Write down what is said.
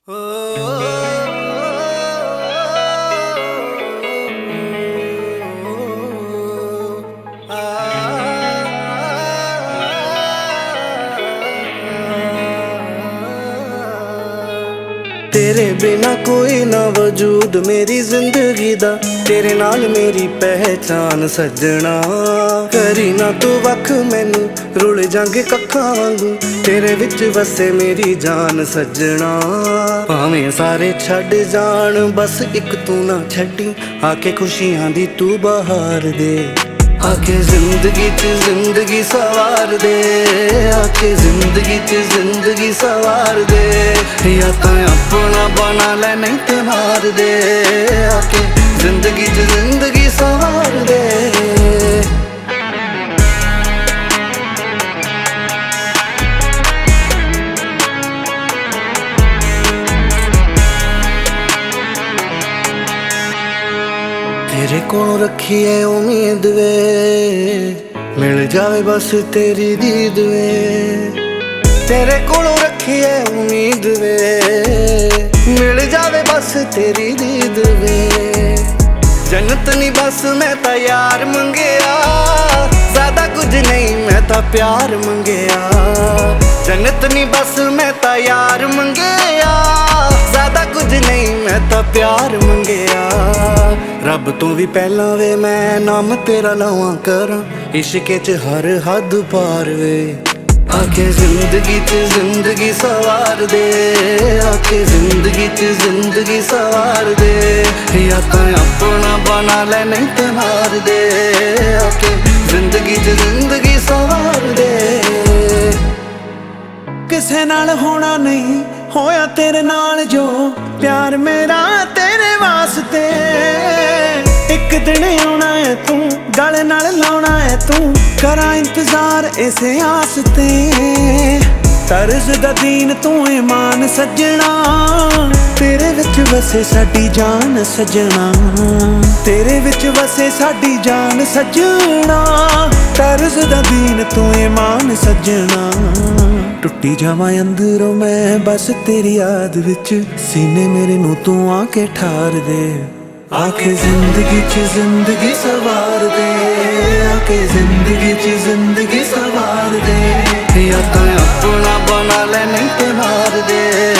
तेरे बिना कोई ना वजूद मेरी जिंदगी दा, तेरे नाल मेरी पहचान सजना। करी ना तू वख मैनू रुल जांगे कक्खां वांगू, तेरे विच वसे मेरी जान सजना। भावें सारे छड्ड जान बस एक तू ना छड्डी, आके खुशियां दी तू बहार दे। आके जिंदगी च जिंदगी सवार दे, आके जिंदगी च जिंदगी सवार दे। या तो अपना बना ले नहीं ते मार दे, आके जिंदगी च जिंदगी सवार दे। तेरे कोलों रखी है उम्मीद वे, मिल जावे बस तेरी दीद वे। तेरे कोलों रखी है उम्मीद वे, मिल जावे बस तेरी दीद वे। जन्नत नहीं बस मैं ता यार मंगेया, ज्यादा कुछ नहीं मैं ता प्यार मंगेया। जन्नत नहीं बस मैं ता यार मंगेया, ज्यादा कुछ नहीं मैं ता प्यार मंगेया। रब तो भी पहला वे मैं नाम तेरा लवां करा, इश्के च हर हद पार वे। आके जिंदगी च जिंदगी सवार दे, आके जिंदगी च जिंदगी सवार दे। या तो अपना बना ले नहीं ते मार दे, आके जिंदगी च जिंदगी सवार दे। किसे नाल होना नहीं होया तेरे नाल जो प्यार मेरा तेरे वास्ते। एक दिन आना है तू गल नाल लाना है तू, करा इंतजार इसे आस ते। तरज दा दीन तू ईमान सजना, तेरे विच वसे साडी जान सजना। तेरे विच वसे साडी जान सजना, तरज दा दीन तू ईमान सजना। टुटी जावां अंदरों मैं बस तेरी याद विच, सीने मेरे नू तू आके ठार दे। आके जिंदगी च जिंदगी सवार दे, आके जिंदगी च जिंदगी सवार दे। या तो अपना बना ले नहीं ते मार दे,